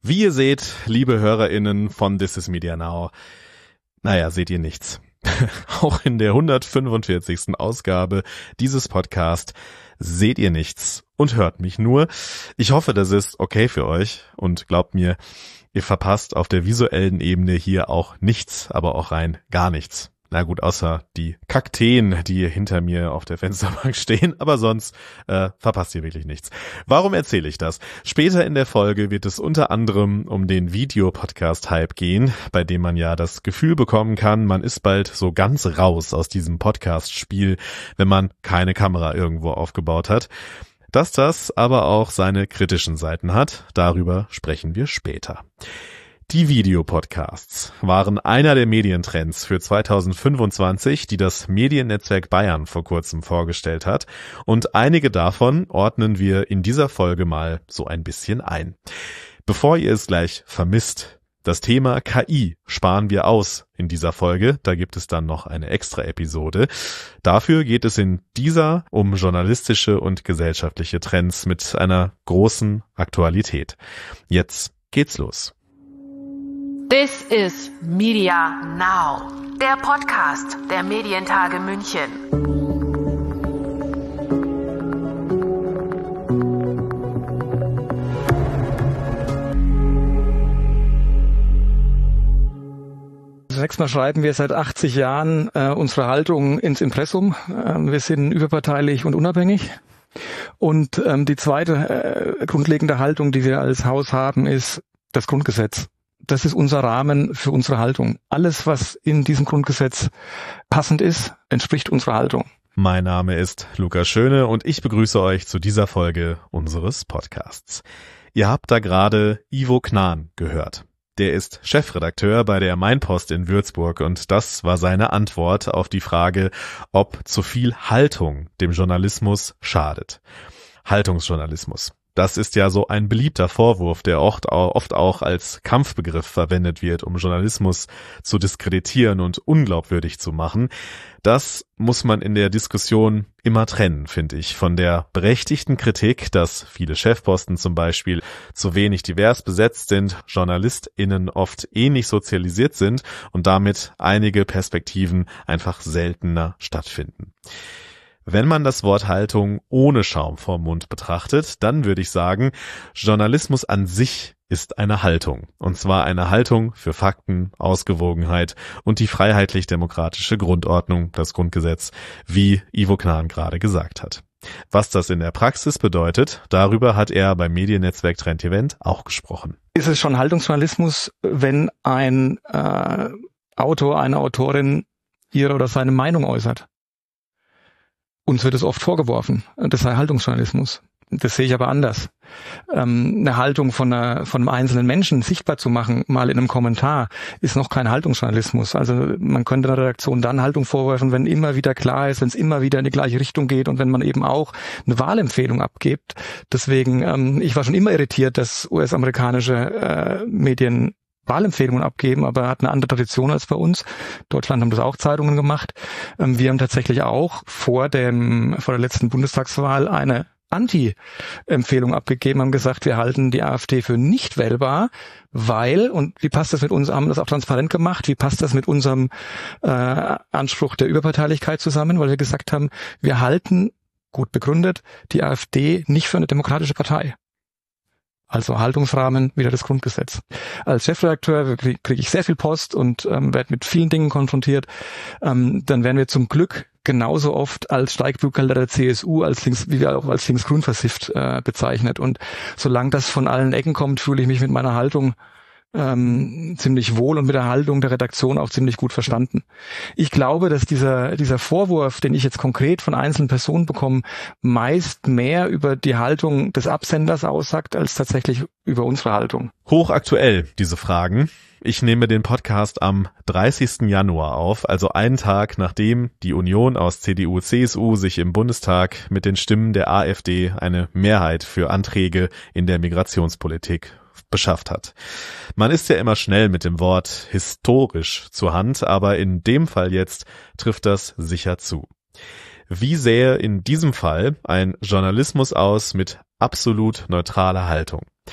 Wie ihr seht, liebe HörerInnen von This is Media Now, seht ihr nichts. Auch in der 145. Ausgabe dieses Podcasts seht ihr nichts und hört mich nur. Ich hoffe, das ist okay für euch und glaubt mir, ihr verpasst auf der visuellen Ebene hier auch nichts, aber auch rein gar nichts. Na gut, außer die Kakteen, die hinter mir auf der Fensterbank stehen, aber sonst verpasst ihr wirklich nichts. Warum erzähle ich das? Später in der Folge wird es unter anderem um den Videopodcast-Hype gehen, bei dem man ja das Gefühl bekommen kann, man ist bald so ganz raus aus diesem Podcast-Spiel, wenn man keine Kamera irgendwo aufgebaut hat. Dass das aber auch seine kritischen Seiten hat, darüber sprechen wir später. Die Videopodcasts waren einer der Medientrends für 2025, die das Mediennetzwerk Bayern vor kurzem vorgestellt hat, und einige davon ordnen wir in dieser Folge mal so ein bisschen ein. Bevor ihr es gleich vermisst, das Thema KI sparen wir aus in dieser Folge, da gibt es dann noch eine extra Episode. Dafür geht es in dieser um journalistische und gesellschaftliche Trends mit einer großen Aktualität. Jetzt geht's los. This is Media Now, der Podcast der Medientage München. Sechsmal schreiben wir seit 80 Jahren unsere Haltung ins Impressum. Wir sind überparteilich und unabhängig. Und die zweite grundlegende Haltung, die wir als Haus haben, ist das Grundgesetz. Das ist unser Rahmen für unsere Haltung. Alles, was in diesem Grundgesetz passend ist, entspricht unserer Haltung. Mein Name ist Lukas Schöne und ich begrüße euch zu dieser Folge unseres Podcasts. Ihr habt da gerade Ivo Knahn gehört. Der ist Chefredakteur bei der Mainpost in Würzburg und das war seine Antwort auf die Frage, ob zu viel Haltung dem Journalismus schadet. Haltungsjournalismus. Das ist ja so ein beliebter Vorwurf, der oft auch als Kampfbegriff verwendet wird, um Journalismus zu diskreditieren und unglaubwürdig zu machen. Das muss man in der Diskussion immer trennen, finde ich, von der berechtigten Kritik, dass viele Chefposten zum Beispiel zu wenig divers besetzt sind, JournalistInnen oft ähnlich sozialisiert sind und damit einige Perspektiven einfach seltener stattfinden. Wenn man das Wort Haltung ohne Schaum vorm Mund betrachtet, dann würde ich sagen, Journalismus an sich ist eine Haltung. Und zwar eine Haltung für Fakten, Ausgewogenheit und die freiheitlich-demokratische Grundordnung, das Grundgesetz, wie Ivo Knahn gerade gesagt hat. Was das in der Praxis bedeutet, darüber hat er beim Mediennetzwerk Trend Event auch gesprochen. Ist es schon Haltungsjournalismus, wenn ein Autor, eine Autorin ihre oder seine Meinung äußert? Uns wird es oft vorgeworfen, das sei Haltungsjournalismus. Das sehe ich aber anders. Eine Haltung von einem einzelnen Menschen sichtbar zu machen, mal in einem Kommentar, ist noch kein Haltungsjournalismus. Also man könnte einer Redaktion dann Haltung vorwerfen, wenn immer wieder klar ist, wenn es immer wieder in die gleiche Richtung geht und wenn man eben auch eine Wahlempfehlung abgibt. Deswegen, ich war schon immer irritiert, dass US-amerikanische Medien Wahlempfehlungen abgeben, aber hat eine andere Tradition als bei uns. In Deutschland haben das auch Zeitungen gemacht. Wir haben tatsächlich auch vor der letzten Bundestagswahl eine Anti-Empfehlung abgegeben, haben gesagt, wir halten die AfD für nicht wählbar, weil, und wie passt das mit uns, haben das auch transparent gemacht, wie passt das mit unserem Anspruch der Überparteilichkeit zusammen, weil wir gesagt haben, wir halten, gut begründet, die AfD nicht für eine demokratische Partei. Also Haltungsrahmen, wieder das Grundgesetz. Als Chefredakteur kriege ich sehr viel Post und werde mit vielen Dingen konfrontiert. Dann werden wir zum Glück genauso oft als Steigbügelhalter der CSU, wie wir auch als linksgrün versifft bezeichnet. Und solange das von allen Ecken kommt, fühle ich mich mit meiner Haltung ziemlich wohl und mit der Haltung der Redaktion auch ziemlich gut verstanden. Ich glaube, dass dieser Vorwurf, den ich jetzt konkret von einzelnen Personen bekomme, meist mehr über die Haltung des Absenders aussagt, als tatsächlich über unsere Haltung. Hochaktuell, diese Fragen. Ich nehme den Podcast am 30. Januar auf, also einen Tag, nachdem die Union aus CDU, CSU sich im Bundestag mit den Stimmen der AfD eine Mehrheit für Anträge in der Migrationspolitik beschafft hat. Man ist ja immer schnell mit dem Wort historisch zur Hand, aber in dem Fall jetzt trifft das sicher zu. Wie sähe in diesem Fall ein Journalismus aus mit absolut neutraler Haltung?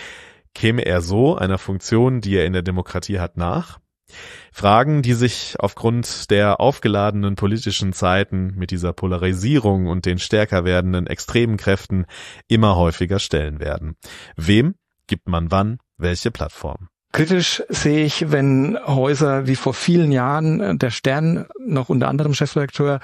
Käme er so einer Funktion, die er in der Demokratie hat, nach? Fragen, die sich aufgrund der aufgeladenen politischen Zeiten mit dieser Polarisierung und den stärker werdenden extremen Kräften immer häufiger stellen werden. Wem gibt man wann welche Plattform? Kritisch sehe ich, wenn Häuser wie vor vielen Jahren, der Stern, noch unter anderem Chefredakteur,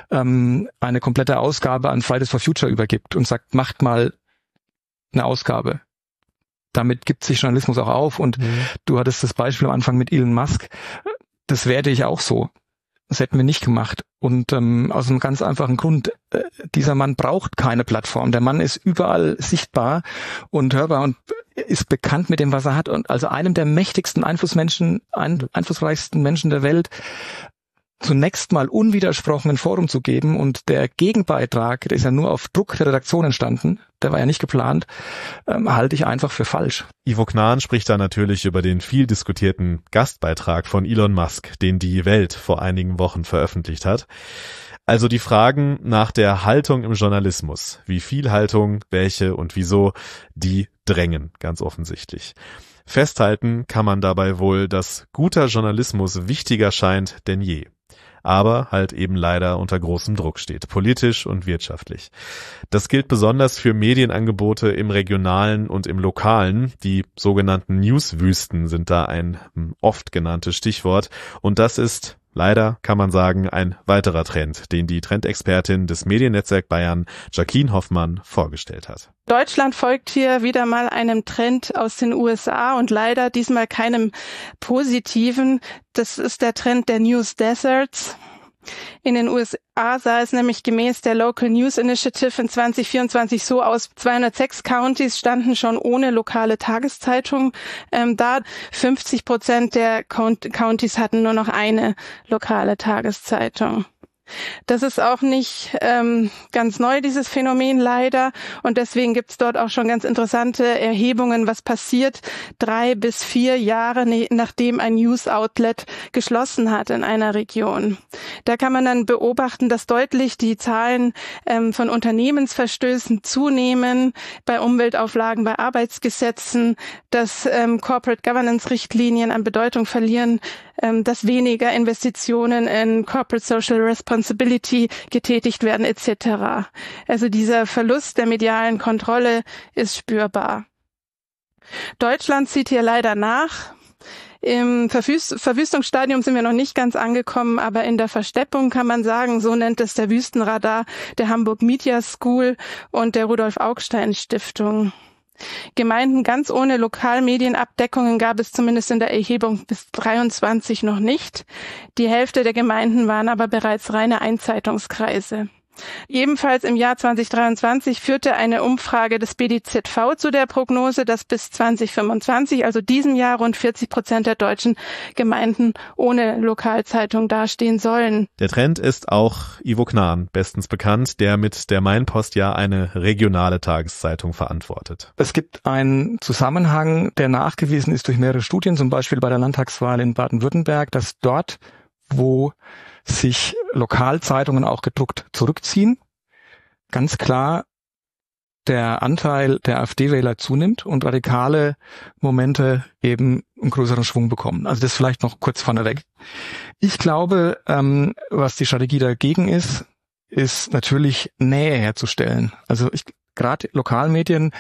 eine komplette Ausgabe an Fridays for Future übergibt und sagt, macht mal eine Ausgabe. Damit gibt sich Journalismus auch auf und du hattest das Beispiel am Anfang mit Elon Musk. Das werte ich auch so. Das hätten wir nicht gemacht. Und aus einem ganz einfachen Grund, dieser Mann braucht keine Plattform. Der Mann ist überall sichtbar und hörbar und ist bekannt mit dem, was er hat. Und also einem der mächtigsten einflussreichsten Menschen der Welt zunächst mal unwidersprochen ein Forum zu geben, und der Gegenbeitrag, der ist ja nur auf Druck der Redaktion entstanden, der war ja nicht geplant, halte ich einfach für falsch. Ivo Knahn spricht da natürlich über den viel diskutierten Gastbeitrag von Elon Musk, den die Welt vor einigen Wochen veröffentlicht hat. Also die Fragen nach der Haltung im Journalismus, wie viel Haltung, welche und wieso, die drängen ganz offensichtlich. Festhalten kann man dabei wohl, dass guter Journalismus wichtiger scheint denn je. Aber halt eben leider unter großem Druck steht, politisch und wirtschaftlich. Das gilt besonders für Medienangebote im Regionalen und im Lokalen. Die sogenannten Newswüsten sind da ein oft genanntes Stichwort. Und das ist, leider kann man sagen, ein weiterer Trend, den die Trendexpertin des Mediennetzwerk Bayern, Jacqueline Hoffmann, vorgestellt hat. Deutschland folgt hier wieder mal einem Trend aus den USA und leider diesmal keinem positiven. Das ist der Trend der News Deserts. In den USA sah es nämlich gemäß der Local News Initiative in 2024 so aus: 206 Counties standen schon ohne lokale Tageszeitung da. 50% der Counties hatten nur noch eine lokale Tageszeitung. Das ist auch nicht ganz neu, dieses Phänomen leider. Und deswegen gibt's dort auch schon ganz interessante Erhebungen, was passiert 3 bis 4 Jahre nachdem ein News-Outlet geschlossen hat in einer Region. Da kann man dann beobachten, dass deutlich die Zahlen von Unternehmensverstößen zunehmen, bei Umweltauflagen, bei Arbeitsgesetzen, dass Corporate Governance-Richtlinien an Bedeutung verlieren, dass weniger Investitionen in Corporate Social Responsibility getätigt werden etc. Also dieser Verlust der medialen Kontrolle ist spürbar. Deutschland zieht hier leider nach. Im Verwüstungsstadium sind wir noch nicht ganz angekommen, aber in der Versteppung kann man sagen, so nennt es der Wüstenradar der Hamburg Media School und der Rudolf-Augstein-Stiftung. Gemeinden ganz ohne Lokalmedienabdeckungen gab es zumindest in der Erhebung bis 23 noch nicht. Die Hälfte der Gemeinden waren aber bereits reine Einzeitungskreise. Ebenfalls im Jahr 2023 führte eine Umfrage des BDZV zu der Prognose, dass bis 2025, also diesem Jahr, rund 40% der deutschen Gemeinden ohne Lokalzeitung dastehen sollen. Der Trend ist auch Ivo Knahn bestens bekannt, der mit der Mainpost ja eine regionale Tageszeitung verantwortet. Es gibt einen Zusammenhang, der nachgewiesen ist durch mehrere Studien, zum Beispiel bei der Landtagswahl in Baden-Württemberg, dass dort, wo sich Lokalzeitungen auch gedruckt zurückziehen, ganz klar der Anteil der AfD-Wähler zunimmt und radikale Momente eben einen größeren Schwung bekommen. Also das vielleicht noch kurz vorneweg. Ich glaube, was die Strategie dagegen ist natürlich Nähe herzustellen. Also gerade Lokalmedien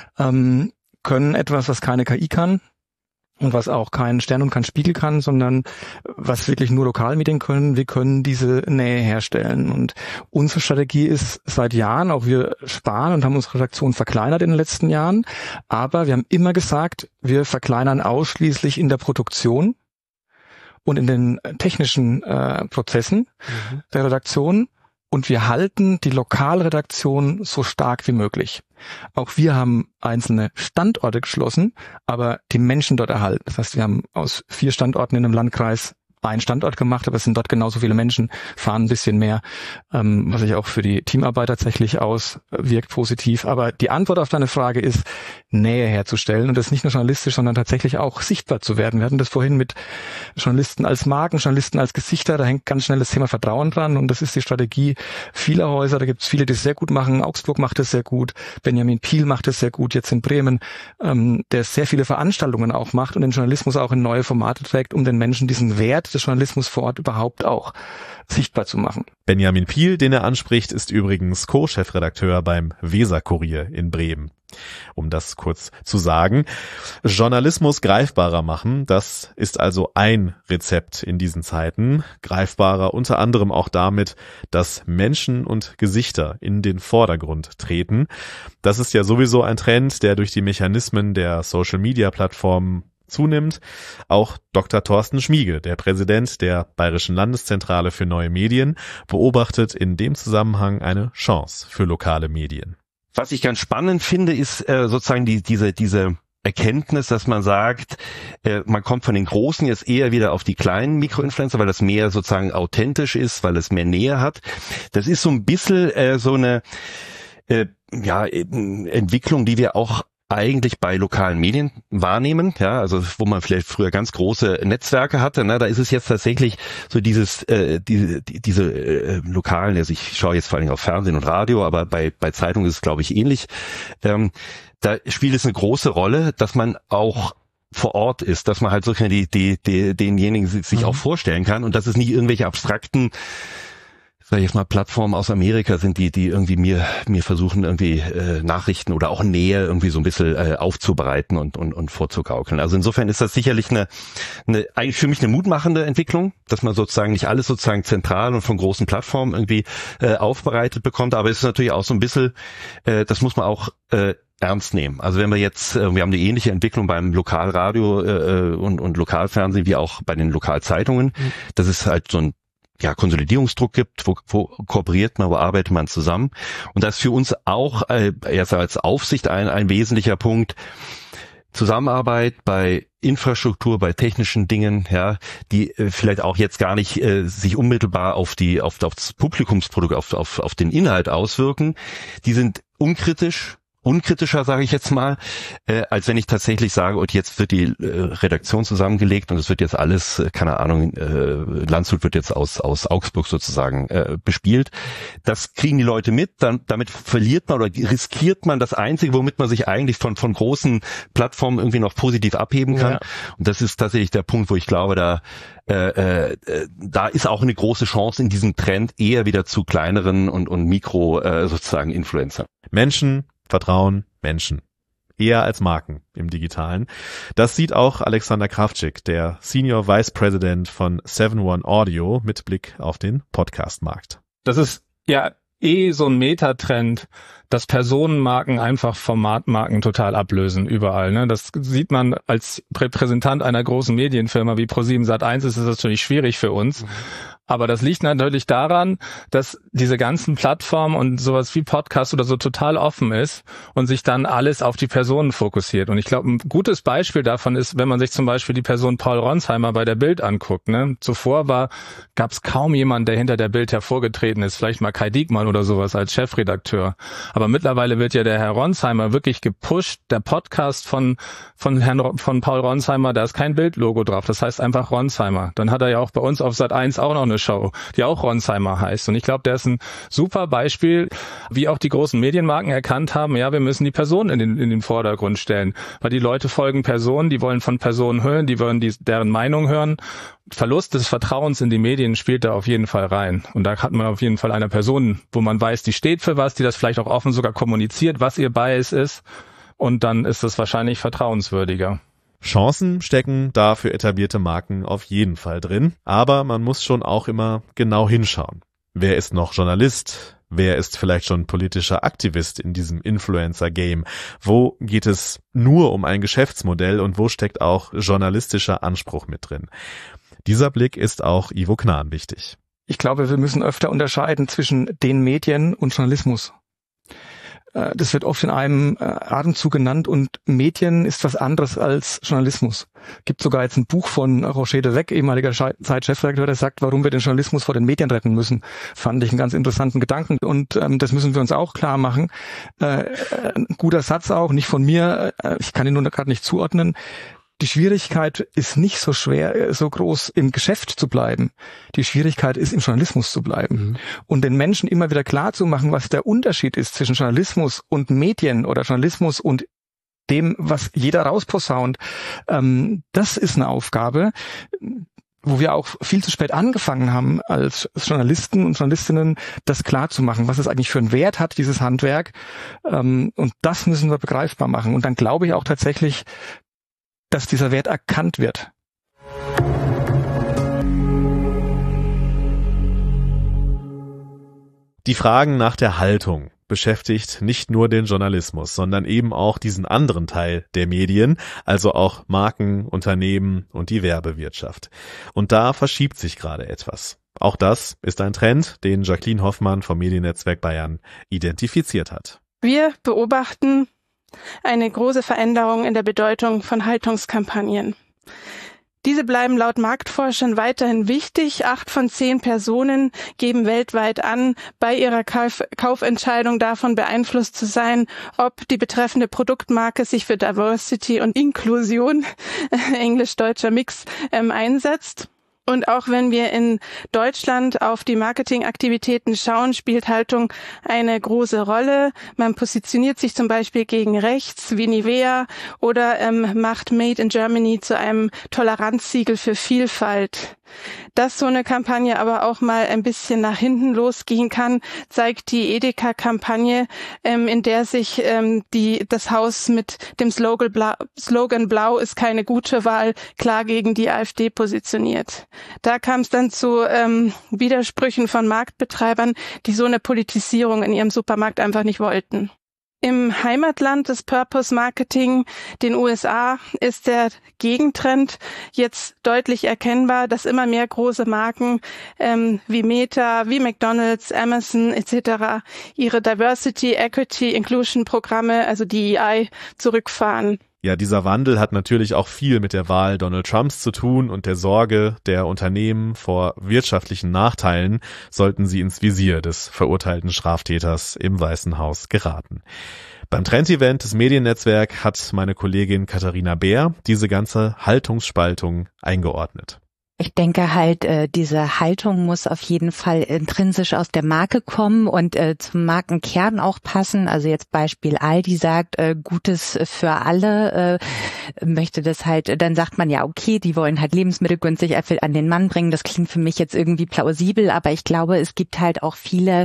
können etwas, was keine KI kann, und was auch kein Stern und kein Spiegel kann, sondern was wirklich nur Lokalmedien können. Wir können diese Nähe herstellen. Und unsere Strategie ist seit Jahren, auch wir sparen und haben unsere Redaktion verkleinert in den letzten Jahren. Aber wir haben immer gesagt, wir verkleinern ausschließlich in der Produktion und in den technischen Prozessen der Redaktion. Und wir halten die Lokalredaktion so stark wie möglich. Auch wir haben einzelne Standorte geschlossen, aber die Menschen dort erhalten. Das heißt, wir haben aus 4 Standorten in einem Landkreis einen Standort gemacht, aber es sind dort genauso viele Menschen, fahren ein bisschen mehr, was sich auch für die Teamarbeit tatsächlich auswirkt positiv. Aber die Antwort auf deine Frage ist, Nähe herzustellen und das nicht nur journalistisch, sondern tatsächlich auch sichtbar zu werden. Wir hatten das vorhin mit Journalisten als Marken, Journalisten als Gesichter, da hängt ganz schnell das Thema Vertrauen dran und das ist die Strategie vieler Häuser. Da gibt es viele, die es sehr gut machen. Augsburg macht es sehr gut, Benjamin Piel macht es sehr gut, jetzt in Bremen, der sehr viele Veranstaltungen auch macht und den Journalismus auch in neue Formate trägt, um den Menschen diesen Wert des Journalismus vor Ort überhaupt auch sichtbar zu machen. Benjamin Piel, den er anspricht, ist übrigens Co-Chefredakteur beim Weser-Kurier in Bremen. Um das kurz zu sagen, Journalismus greifbarer machen, das ist also ein Rezept in diesen Zeiten. Greifbarer unter anderem auch damit, dass Menschen und Gesichter in den Vordergrund treten. Das ist ja sowieso ein Trend, der durch die Mechanismen der Social-Media-Plattformen zunimmt. Auch Dr. Thorsten Schmiege, der Präsident der Bayerischen Landeszentrale für neue Medien, beobachtet in dem Zusammenhang eine Chance für lokale Medien. Was ich ganz spannend finde, ist sozusagen diese Erkenntnis, dass man sagt, man kommt von den Großen jetzt eher wieder auf die kleinen Mikroinfluencer, weil das mehr sozusagen authentisch ist, weil es mehr Nähe hat. Das ist so ein bisschen so eine Entwicklung, die wir auch eigentlich bei lokalen Medien wahrnehmen, ja, also wo man vielleicht früher ganz große Netzwerke hatte, ne, da ist es jetzt tatsächlich so diese lokalen, also ich schaue jetzt vor allem auf Fernsehen und Radio, aber bei Zeitungen ist es, glaube ich, ähnlich. Da spielt es eine große Rolle, dass man auch vor Ort ist, dass man halt so denjenigen sich auch vorstellen kann und dass es nicht irgendwelche abstrakten, sag ich jetzt mal, Plattformen aus Amerika sind, die irgendwie mir versuchen, irgendwie Nachrichten oder auch Nähe irgendwie so ein bisschen aufzubereiten und vorzugaukeln. Also insofern ist das sicherlich eigentlich für mich eine mutmachende Entwicklung, dass man sozusagen nicht alles sozusagen zentral und von großen Plattformen irgendwie aufbereitet bekommt, aber es ist natürlich auch so ein bisschen, das muss man auch ernst nehmen. Also wenn wir jetzt, wir haben eine ähnliche Entwicklung beim Lokalradio und Lokalfernsehen wie auch bei den Lokalzeitungen. Das ist halt so ein Konsolidierungsdruck gibt, wo kooperiert man, wo arbeitet man zusammen. Und das ist für uns auch erst als Aufsicht ein wesentlicher Punkt. Zusammenarbeit bei Infrastruktur, bei technischen Dingen, ja, die vielleicht auch jetzt gar nicht sich unmittelbar auf das Publikumsprodukt, auf den Inhalt auswirken. Die sind unkritischer, sage ich jetzt mal, als wenn ich tatsächlich sage, und jetzt wird die Redaktion zusammengelegt und es wird jetzt alles, keine Ahnung, Landshut wird jetzt aus Augsburg sozusagen bespielt. Das kriegen die Leute mit, damit verliert man oder riskiert man das Einzige, womit man sich eigentlich von großen Plattformen irgendwie noch positiv abheben kann. Ja. Und das ist tatsächlich der Punkt, wo ich glaube, da ist auch eine große Chance in diesem Trend eher wieder zu kleineren und Mikro sozusagen Influencer. Menschen vertrauen Menschen. Eher als Marken im Digitalen. Das sieht auch Alexander Krawczyk, der Senior Vice President von 7-One Audio mit Blick auf den Podcast-Markt. Das ist ja so ein Metatrend, dass Personenmarken einfach Formatmarken total ablösen überall. Ne? Das sieht man als Repräsentant einer großen Medienfirma wie ProSiebenSat.1 ist es natürlich schwierig für uns. Aber das liegt natürlich daran, dass diese ganzen Plattformen und sowas wie Podcast oder so total offen ist und sich dann alles auf die Personen fokussiert. Und ich glaube, ein gutes Beispiel davon ist, wenn man sich zum Beispiel die Person Paul Ronsheimer bei der Bild anguckt. Ne? Zuvor gab es kaum jemanden, der hinter der Bild hervorgetreten ist. Vielleicht mal Kai Diekmann oder sowas als Chefredakteur. Aber mittlerweile wird ja der Herr Ronsheimer wirklich gepusht. Der Podcast von Paul Ronsheimer, da ist kein Bildlogo drauf. Das heißt einfach Ronsheimer. Dann hat er ja auch bei uns auf Sat.1 auch noch eine Show, die auch Ronsheimer heißt. Und ich glaube, der ist ein super Beispiel, wie auch die großen Medienmarken erkannt haben, ja, wir müssen die Personen in den Vordergrund stellen. Weil die Leute folgen Personen, die wollen von Personen hören, die wollen deren Meinung hören. Verlust des Vertrauens in die Medien spielt da auf jeden Fall rein. Und da hat man auf jeden Fall eine Person, wo man weiß, die steht für was, die das vielleicht auch offen sogar kommuniziert, was ihr Bias ist. Und dann ist es wahrscheinlich vertrauenswürdiger. Chancen stecken da für etablierte Marken auf jeden Fall drin, aber man muss schon auch immer genau hinschauen. Wer ist noch Journalist? Wer ist vielleicht schon politischer Aktivist in diesem Influencer-Game? Wo geht es nur um ein Geschäftsmodell und wo steckt auch journalistischer Anspruch mit drin? Dieser Blick ist auch Ivo Knahn wichtig. Ich glaube, wir müssen öfter unterscheiden zwischen den Medien und Journalismus. Das wird oft in einem Atemzug genannt und Medien ist was anderes als Journalismus. Gibt sogar jetzt ein Buch von Roger de Weck, ehemaliger Zeit-Chefredakteur, der sagt, warum wir den Journalismus vor den Medien retten müssen. Fand ich einen ganz interessanten Gedanken und das müssen wir uns auch klar machen. Ein guter Satz auch, nicht von mir, ich kann ihn nur gerade nicht zuordnen. Die Schwierigkeit ist nicht so schwer, so groß im Geschäft zu bleiben. Die Schwierigkeit ist, im Journalismus zu bleiben. Und den Menschen immer wieder klar zu machen, was der Unterschied ist zwischen Journalismus und Medien oder Journalismus und dem, was jeder rausposaunt. Das ist eine Aufgabe, wo wir auch viel zu spät angefangen haben, als Journalisten und Journalistinnen das klar zu machen, was es eigentlich für einen Wert hat, dieses Handwerk. Und das müssen wir begreifbar machen. Und dann glaube ich auch tatsächlich, dass dieser Wert erkannt wird. Die Fragen nach der Haltung beschäftigt nicht nur den Journalismus, sondern eben auch diesen anderen Teil der Medien, also auch Marken, Unternehmen und die Werbewirtschaft. Und da verschiebt sich gerade etwas. Auch das ist ein Trend, den Jacqueline Hoffmann vom Mediennetzwerk Bayern identifiziert hat. Wir beobachten eine große Veränderung in der Bedeutung von Haltungskampagnen. Diese bleiben laut Marktforschern weiterhin wichtig. 8 von 10 Personen geben weltweit an, bei ihrer Kaufentscheidung davon beeinflusst zu sein, ob die betreffende Produktmarke sich für Diversity und Inklusion, englisch-deutscher Mix, einsetzt. Und auch wenn wir in Deutschland auf die Marketingaktivitäten schauen, spielt Haltung eine große Rolle. Man positioniert sich zum Beispiel gegen rechts wie Nivea oder macht Made in Germany zu einem Toleranzsiegel für Vielfalt. Dass so eine Kampagne aber auch mal ein bisschen nach hinten losgehen kann, zeigt die Edeka-Kampagne, in der sich das Haus mit dem Slogan Blau ist keine gute Wahl klar gegen die AfD positioniert. Da kam es dann zu Widersprüchen von Marktbetreibern, die so eine Politisierung in ihrem Supermarkt einfach nicht wollten. Im Heimatland des Purpose Marketing, den USA, ist der Gegentrend jetzt deutlich erkennbar, dass immer mehr große Marken wie Meta, wie McDonald's, Amazon etc. ihre Diversity, Equity, Inclusion Programme, also DEI, zurückfahren. Ja, dieser Wandel hat natürlich auch viel mit der Wahl Donald Trumps zu tun und der Sorge der Unternehmen vor wirtschaftlichen Nachteilen, sollten sie ins Visier des verurteilten Straftäters im Weißen Haus geraten. Beim Trend-Event des Mediennetzwerk hat meine Kollegin Katharina Beer diese ganze Haltungsspaltung eingeordnet. Ich denke halt, diese Haltung muss auf jeden Fall intrinsisch aus der Marke kommen und zum Markenkern auch passen. Also jetzt Beispiel Aldi sagt, Gutes für alle, möchte das halt, dann sagt man ja, okay, die wollen halt Lebensmittel günstig an den Mann bringen. Das klingt für mich jetzt irgendwie plausibel, aber ich glaube, es gibt halt auch viele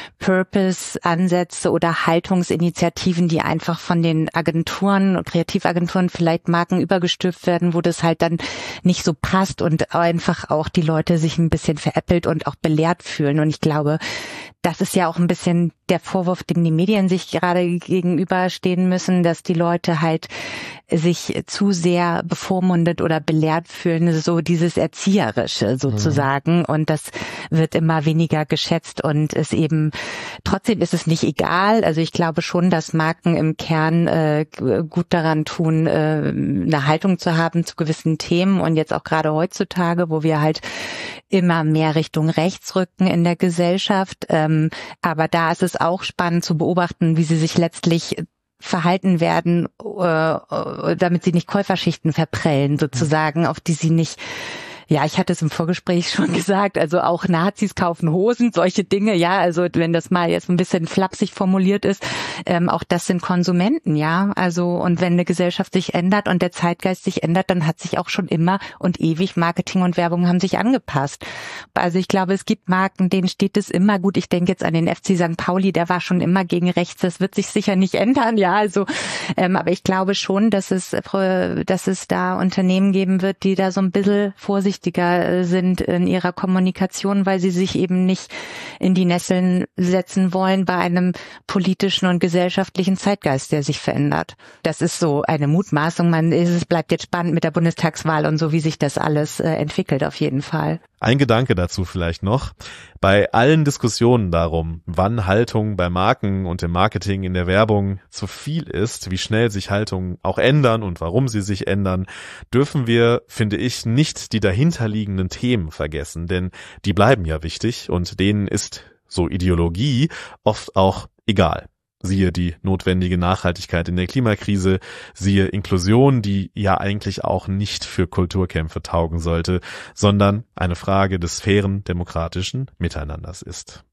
Purpose-Ansätze oder Haltungsinitiativen, die einfach von den Agenturen, Kreativagenturen vielleicht Marken übergestülpt werden, wo das halt dann nicht so passt und einfach auch die Leute sich ein bisschen veräppelt und auch belehrt fühlen. Und ich glaube, das ist ja auch ein bisschen der Vorwurf, dem die Medien sich gerade gegenüberstehen müssen, dass die Leute halt sich zu sehr bevormundet oder belehrt fühlen, so dieses Erzieherische sozusagen. Und das wird immer weniger geschätzt und ist eben, trotzdem ist es nicht egal. Also ich glaube schon, dass Marken im Kern gut daran tun, eine Haltung zu haben zu gewissen Themen. Und jetzt auch gerade heutzutage, wo wir halt immer mehr Richtung rechts rücken in der Gesellschaft. Aber da ist es auch spannend zu beobachten, wie sie sich letztlich verhalten werden, damit sie nicht Käuferschichten verprellen, sozusagen, auf die sie nicht, ja, ich hatte es im Vorgespräch schon gesagt, also auch Nazis kaufen Hosen, solche Dinge, ja, also wenn das mal jetzt ein bisschen flapsig formuliert ist, auch das sind Konsumenten, ja, also und wenn eine Gesellschaft sich ändert und der Zeitgeist sich ändert, dann hat sich auch schon immer und ewig Marketing und Werbung haben sich angepasst. Also ich glaube, es gibt Marken, denen steht es immer gut. Ich denke jetzt an den FC St. Pauli, der war schon immer gegen rechts, das wird sich sicher nicht ändern, ja, also, aber ich glaube schon, dass es da Unternehmen geben wird, die da so ein bisschen vorsichtiger sind in ihrer Kommunikation, weil sie sich eben nicht in die Nesseln setzen wollen bei einem politischen und gesellschaftlichen Zeitgeist, der sich verändert. Das ist so eine Mutmaßung. Es bleibt jetzt spannend mit der Bundestagswahl und so, wie sich das alles entwickelt, auf jeden Fall. Ein Gedanke dazu vielleicht noch. Bei allen Diskussionen darum, wann Haltung bei Marken und im Marketing in der Werbung zu viel ist, wie schnell sich Haltungen auch ändern und warum sie sich ändern, dürfen wir, finde ich, nicht die dahinterliegenden Themen vergessen, denn die bleiben ja wichtig und denen ist so Ideologie oft auch egal. Siehe die notwendige Nachhaltigkeit in der Klimakrise, siehe Inklusion, die ja eigentlich auch nicht für Kulturkämpfe taugen sollte, sondern eine Frage des fairen, demokratischen Miteinanders ist.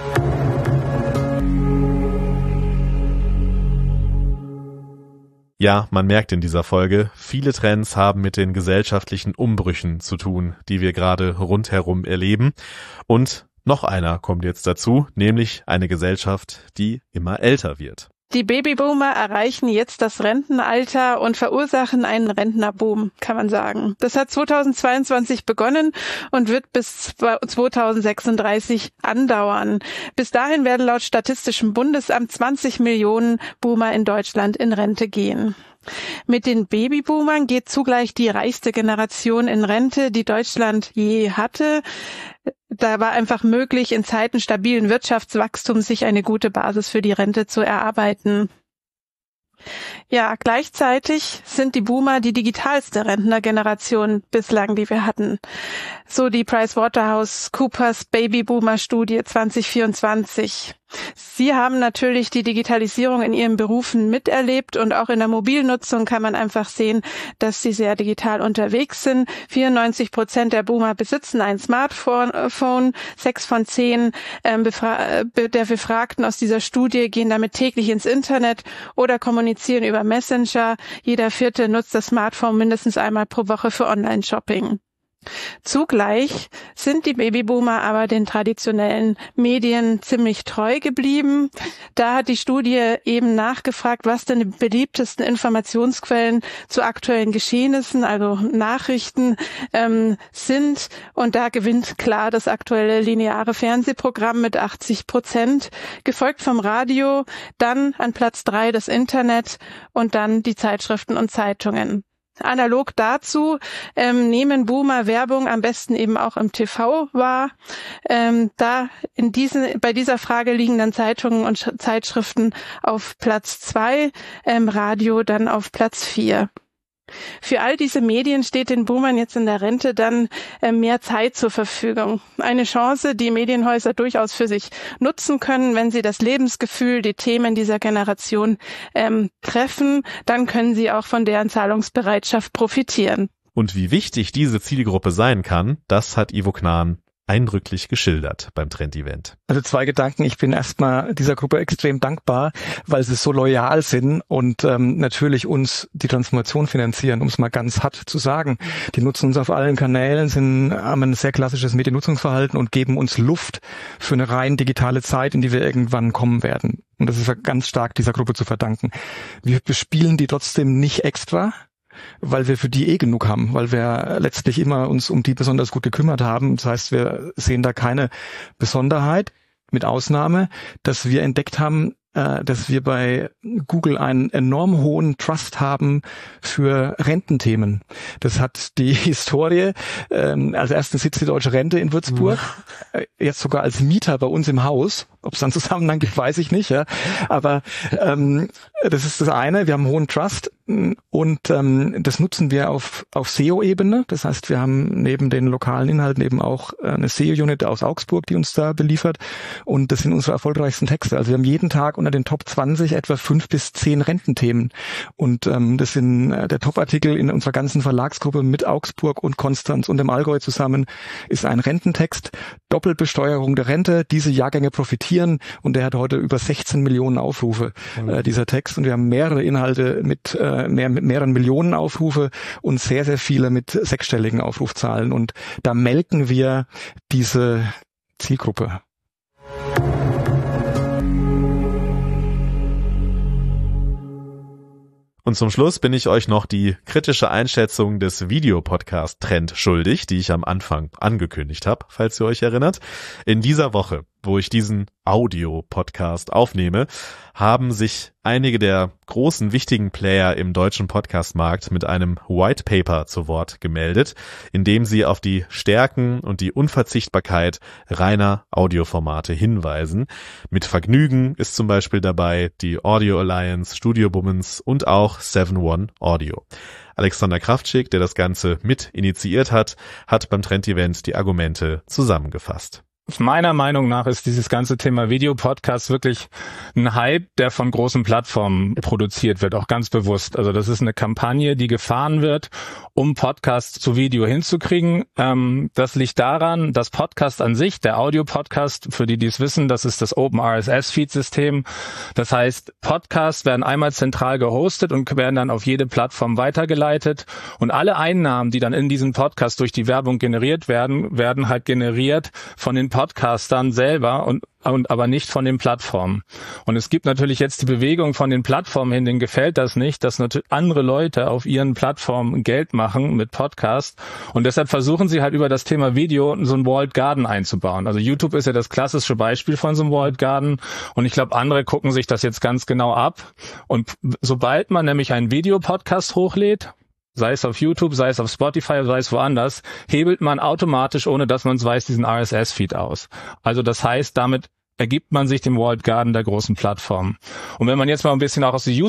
Ja, man merkt in dieser Folge, viele Trends haben mit den gesellschaftlichen Umbrüchen zu tun, die wir gerade rundherum erleben. Und noch einer kommt jetzt dazu, nämlich eine Gesellschaft, die immer älter wird. Die Babyboomer erreichen jetzt das Rentenalter und verursachen einen Rentnerboom, kann man sagen. Das hat 2022 begonnen und wird bis 2036 andauern. Bis dahin werden laut Statistischem Bundesamt 20 Millionen Boomer in Deutschland in Rente gehen. Mit den Babyboomern geht zugleich die reichste Generation in Rente, die Deutschland je hatte. Da war einfach möglich, in Zeiten stabilen Wirtschaftswachstums sich eine gute Basis für die Rente zu erarbeiten. Ja, gleichzeitig sind die Boomer die digitalste Rentnergeneration bislang, die wir hatten. So die PricewaterhouseCoopers Babyboomer-Studie 2024. Sie haben natürlich die Digitalisierung in ihren Berufen miterlebt und auch in der Mobilnutzung kann man einfach sehen, dass sie sehr digital unterwegs sind. 94% der Boomer besitzen ein Smartphone. 6 von 10 der Befragten aus dieser Studie gehen damit täglich ins Internet oder kommunizieren über Messenger. Jeder Vierte nutzt das Smartphone mindestens einmal pro Woche für Online-Shopping. Zugleich sind die Babyboomer aber den traditionellen Medien ziemlich treu geblieben. Da hat die Studie eben nachgefragt, was denn die beliebtesten Informationsquellen zu aktuellen Geschehnissen, also Nachrichten, sind. Und da gewinnt klar das aktuelle lineare Fernsehprogramm mit 80%, gefolgt vom Radio, dann an Platz 3 das Internet und dann die Zeitschriften und Zeitungen. Analog dazu nehmen Boomer Werbung am besten eben auch im TV wahr. Bei dieser Frage liegen dann Zeitungen und Zeitschriften auf Platz 2, Radio dann auf Platz 4. Für all diese Medien steht den Boomern jetzt in der Rente dann mehr Zeit zur Verfügung. Eine Chance, die Medienhäuser durchaus für sich nutzen können, wenn sie das Lebensgefühl, die Themen dieser Generation treffen, dann können sie auch von deren Zahlungsbereitschaft profitieren. Und wie wichtig diese Zielgruppe sein kann, das hat Ivo Knahn eindrücklich geschildert beim Trend-Event. Also 2 Gedanken. Ich bin erstmal dieser Gruppe extrem dankbar, weil sie so loyal sind und natürlich uns die Transformation finanzieren, um es mal ganz hart zu sagen. Die nutzen uns auf allen Kanälen, haben ein sehr klassisches Mediennutzungsverhalten und geben uns Luft für eine rein digitale Zeit, in die wir irgendwann kommen werden. Und das ist ganz stark dieser Gruppe zu verdanken. Wir bespielen die trotzdem nicht extra, weil wir für die genug haben, weil wir letztlich immer uns um die besonders gut gekümmert haben. Das heißt, wir sehen da keine Besonderheit, mit Ausnahme, dass wir entdeckt haben, dass wir bei Google einen enorm hohen Trust haben für Rententhemen. Das hat die Historie. Als ersten sitzt die Deutsche Rente in Würzburg, jetzt sogar als Mieter bei uns im Haus. Ob es da einen Zusammenhang gibt, weiß ich nicht. Ja. Aber das ist das eine. Wir haben hohen Trust und das nutzen wir auf SEO-Ebene. Das heißt, wir haben neben den lokalen Inhalten eben auch eine SEO-Unit aus Augsburg, die uns da beliefert. Und das sind unsere erfolgreichsten Texte. Also wir haben jeden Tag unter den Top 20 etwa 5 bis 10 Rententhemen. Und das sind der Top-Artikel in unserer ganzen Verlagsgruppe mit Augsburg und Konstanz und dem Allgäu zusammen ist ein Rententext. Doppelbesteuerung der Rente. Diese Jahrgänge profitieren. Und der hat heute über 16 Millionen Aufrufe, dieser Text. Und wir haben mehrere Inhalte mit mehreren Millionen Aufrufe und sehr, sehr viele mit 6-stelligen Aufrufzahlen. Und da melken wir diese Zielgruppe. Und zum Schluss bin ich euch noch die kritische Einschätzung des Videopodcast-Trend schuldig, die ich am Anfang angekündigt habe, falls ihr euch erinnert. In dieser Woche wo ich diesen Audio-Podcast aufnehme, haben sich einige der großen, wichtigen Player im deutschen Podcast-Markt mit einem White Paper zu Wort gemeldet, in dem sie auf die Stärken und die Unverzichtbarkeit reiner Audioformate hinweisen. Mit Vergnügen ist zum Beispiel dabei die Audio Alliance, Studio Bummens und auch 7-One Audio. Alexander Kraftschick, der das Ganze mit initiiert hat, hat beim Trend-Event die Argumente zusammengefasst. Meiner Meinung nach ist dieses ganze Thema Videopodcast wirklich ein Hype, der von großen Plattformen produziert wird, auch ganz bewusst. Also das ist eine Kampagne, die gefahren wird, um Podcasts zu Video hinzukriegen. Das liegt daran, dass Podcast an sich, der Audio-Podcast, für die es wissen, das ist das Open RSS-Feed-System. Das heißt, Podcasts werden einmal zentral gehostet und werden dann auf jede Plattform weitergeleitet. Und alle Einnahmen, die dann in diesen Podcast durch die Werbung generiert werden, werden halt generiert von den Podcastern selber und aber nicht von den Plattformen. Und es gibt natürlich jetzt die Bewegung von den Plattformen hin, denen gefällt das nicht, dass natürlich andere Leute auf ihren Plattformen Geld machen mit Podcasts. Und deshalb versuchen sie halt über das Thema Video so ein Walled Garden einzubauen. Also YouTube ist ja das klassische Beispiel von so einem Walled Garden. Und ich glaube, andere gucken sich das jetzt ganz genau ab. Und sobald man nämlich einen Videopodcast hochlädt, sei es auf YouTube, sei es auf Spotify, sei es woanders, hebelt man automatisch, ohne dass man es weiß, diesen RSS-Feed aus. Also das heißt, damit ergibt man sich dem Walled Garden der großen Plattformen. Und wenn man jetzt mal ein bisschen auch aus der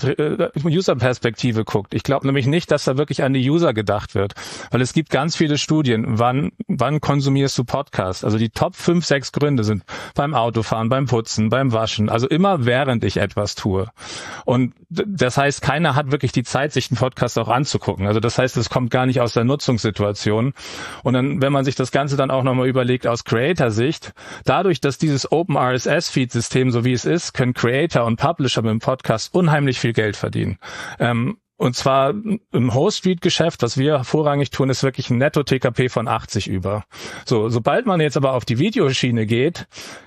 User-Perspektive guckt, ich glaube nämlich nicht, dass da wirklich an die User gedacht wird, weil es gibt ganz viele Studien, wann konsumierst du Podcasts? Also die Top 5, 6 Gründe sind beim Autofahren, beim Putzen, beim Waschen, also immer während ich etwas tue. Und das heißt, keiner hat wirklich die Zeit, sich einen Podcast auch anzugucken. Also das heißt, es kommt gar nicht aus der Nutzungssituation. Und dann, wenn man sich das Ganze dann auch nochmal überlegt aus Creator-Sicht, dadurch, dass dieses Open RSS-Feed-System, so wie es ist, können Creator und Publisher mit dem Podcast unheimlich viel Geld verdienen. Und zwar im Host-Feed-Geschäft, was wir vorrangig tun, ist wirklich ein Netto-TKP von 80 über. So, sobald man jetzt aber auf die Videoschiene geht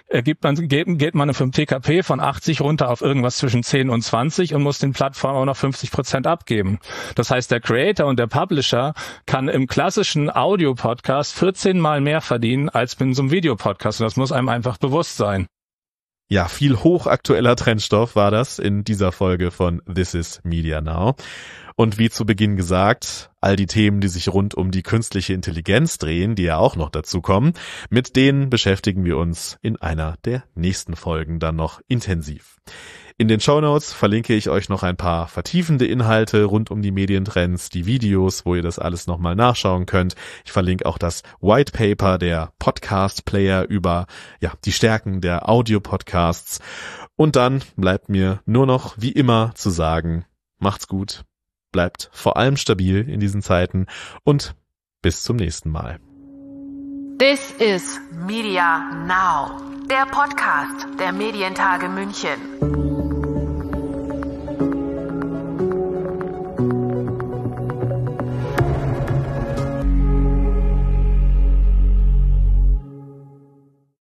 man vom TKP von 80 runter auf irgendwas zwischen 10 und 20 und muss den Plattformen auch noch 50% abgeben. Das heißt, der Creator und der Publisher kann im klassischen Audio-Podcast 14 Mal mehr verdienen als in so einem Videopodcast. Und das muss einem einfach bewusst sein. Ja, viel hochaktueller Trendstoff war das in dieser Folge von This is Media Now. Und wie zu Beginn gesagt, all die Themen, die sich rund um die künstliche Intelligenz drehen, die ja auch noch dazu kommen, mit denen beschäftigen wir uns in einer der nächsten Folgen dann noch intensiv. In den Shownotes verlinke ich euch noch ein paar vertiefende Inhalte rund um die Medientrends, die Videos, wo ihr das alles nochmal nachschauen könnt. Ich verlinke auch das White Paper der Podcast-Player über die Stärken der Audio-Podcasts. Und dann bleibt mir nur noch wie immer zu sagen, macht's gut, bleibt vor allem stabil in diesen Zeiten und bis zum nächsten Mal. This is Media Now, der Podcast der Medientage München.